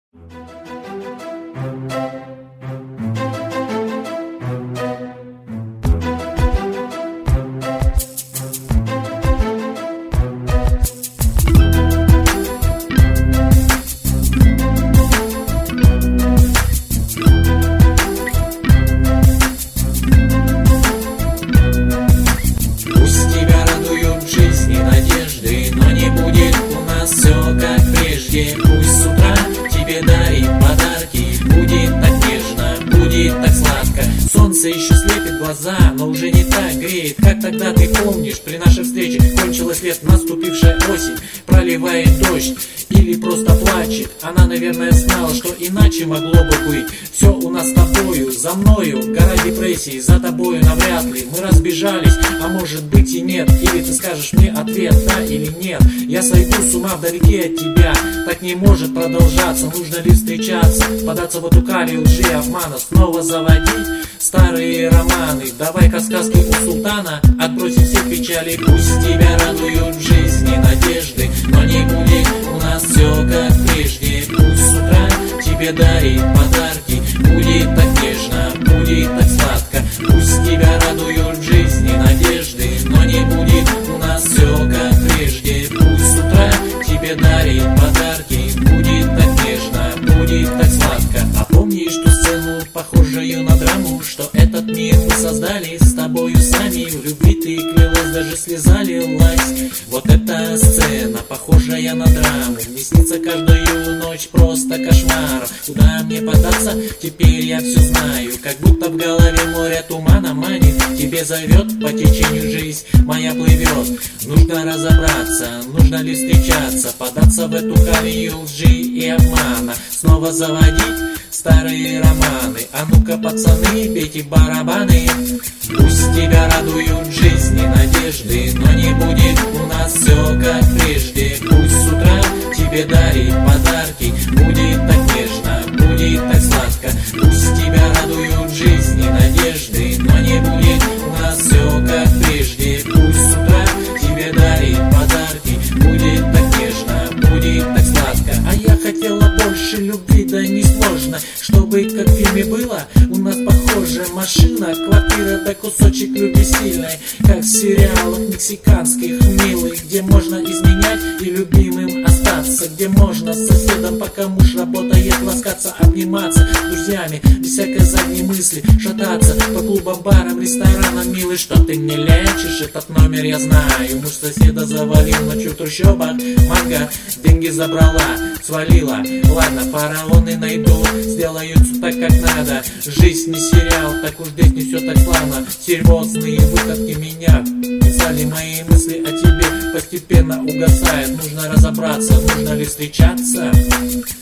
Пусть с утра тебе дарит подарки, будет так нежно, будет так сладко. Солнце еще слепит глаза, но уже не так греет, как тогда, ты помнишь. При нашей встрече кончилось лет, наступившая осень, проливает дождь или просто плачет. Она, наверное, знала, что иначе могло бы быть. Все у нас с тобою, за мною гора депрессий, за тобою навряд ли мы разбежались, а может быть и нет. Или ты скажешь мне ответ, да или нет. Я сойду с ума вдалеке от тебя, так не может продолжаться. Нужно ли встречаться, податься в эту калию лжи и обмана, снова заводить старые романы? Давай-ка сказки у султана, отбросим все печали. Пусть тебя радуют в жизни надежды, но не будет у нас все как прежде. Пусть с утра тебе дарит подарки, будет так нежно, будет так сладко. Пусть тебя радуют в жизни надежды, но не будет у нас все как прежде. Пусть с утра тебе дарит подарки, будет так нежно, будет так сладко. А помнишь ту сцену, похожую на драму, что этот мир мы создали с тобою сами? В любви ты клялась, даже слеза лилась. Вот эта сцена, похожая на драму, мне снится каждую ночь просто кошмар. Куда мне податься, теперь я все знаю, как будто в голове море тумана манит. Тебе зовет по течению жизнь моя плывет. Нужно разобраться, нужно ли встречаться, податься в эту колею лжи и обмана, снова заводить старые романы. А ну-ка, пацаны, бейте барабаны. Пусть тебя радуют в жизни надежды, но не будет у нас все как прежде. Пусть с утра тебе дарит подарки, будет так нежно, будет так сладко. Пусть тебя радуют в жизни надежды, но не будет у нас все как прежде. Пусть с утра тебе дарит подарки, будет так нежно, будет так сладко. А я хотела больше любви, да не сложно, чтобы как в фильме было у нас похоже. Машина, квартира, да кусочек любви сильной, как в сериалах мексиканских милых, где можно изменять и любимым остаться, где можно с соседом, пока муж работает, ласкаться, обниматься с друзьями, без всякой задней мысли, шататься по клубам, барам, ресторанам. Милый, что ты не лечишь, этот номер я знаю. Муж соседа завалил ночью в трущобах, манго деньги забрала, свалила. Ладно, фараоны найду, сделают все так как надо. Жизнь не сериал, так уж здесь не все так славно. Серьезные выходки меня писали, мои мысли о тебе постепенно угасают. Нужно разобраться, нужно ли встречаться.